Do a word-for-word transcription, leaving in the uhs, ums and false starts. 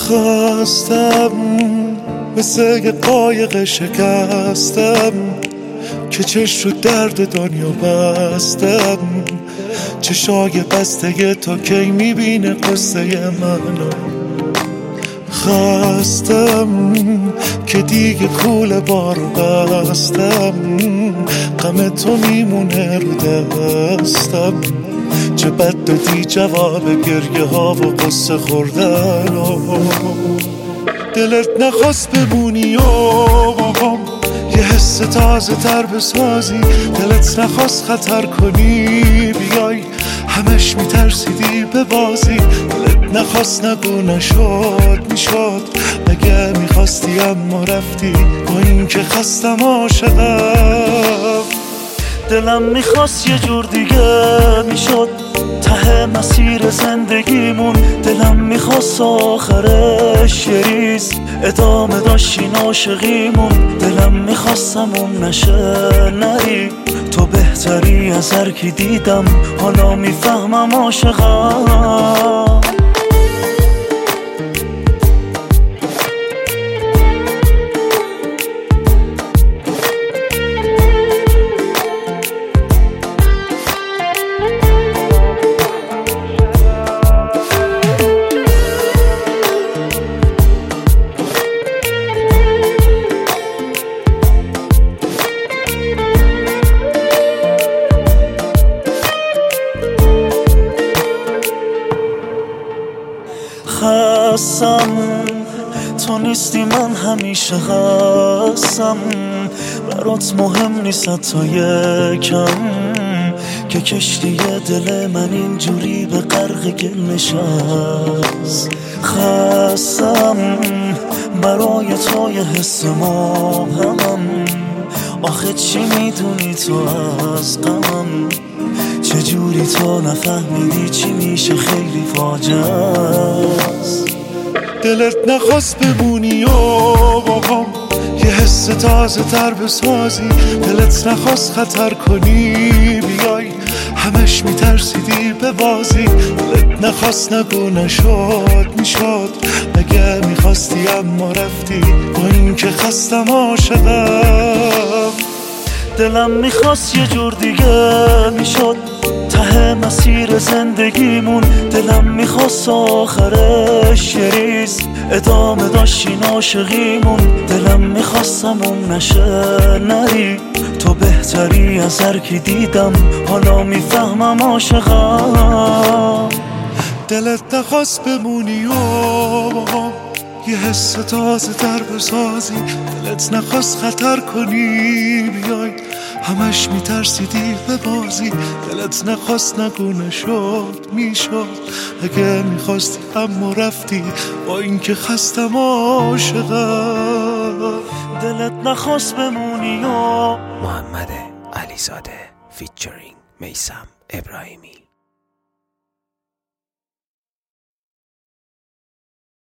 خواستم مثل یه قایق شکستم که چشم رو درد دنیا بستم. چشای بسته تا کی میبینه قصه منو. خواستم که دیگه کوله بارو بستم. غم تو میمونه رو دستم. چه بد دادی جواب گریه ها و قصه خوردن و دلت نخواست بمونی و یه حس تازه تر بسازی. دلت نخواست خطر کنی بیای همش میترسیدی به بازی. دلت نخواست نگو نشد میشد مگه میخواستی اما رفتی با این که خستم عاشقم. دلم میخواست یه جور دیگه میشد ته مسیر زندگیمون. دلم میخواست آخرش یه ریز ادامه داشتین عاشقیمون. دلم میخواستم اون نشه نری تو بهتری از هر کی دیدم. حالا میفهمم عاشقم. خستم تو نیستی من همیشه هستم. برات مهم نیست تا یکم که کشتی دل من اینجوری به غرق گل نشست. خستم برای تو یه حس مبهمم. آخه چی میدونی تو از غمم؟ چجوری تو نفهمیدی چی میشه خیلی فاجعه است. دلت نخواست بمونی و بابام یه حس تازه تر بسازی. دلت نخواست خطر کنی بیای همش میترسیدی به بازی. دلت نخواست نگو نشد میشد مگه میخواستی اما رفتی با این که خستم عاشقم. دلم میخواست یه جور دیگه میشد ته مسیر زندگیمون. دلم میخواست آخرش یه ریز ادامه داشتین عاشقیمون. دلم میخواستم اون نشه نری تو بهتری از هر کی دیدم. حالا میفهمم عاشقم. دلت نخواست بمونی و یه حس تازه تر بسازی. دلت نخواست خطر کنی بیای همش میترسیدی به بازی. دلت نخواست نگو نشد میشد اگه میخواستی اما رفتی با این که خستم عاشقم. دلت نخواست بمونی و محمد علیزاده فیچرینگ میثم ابراهیمی.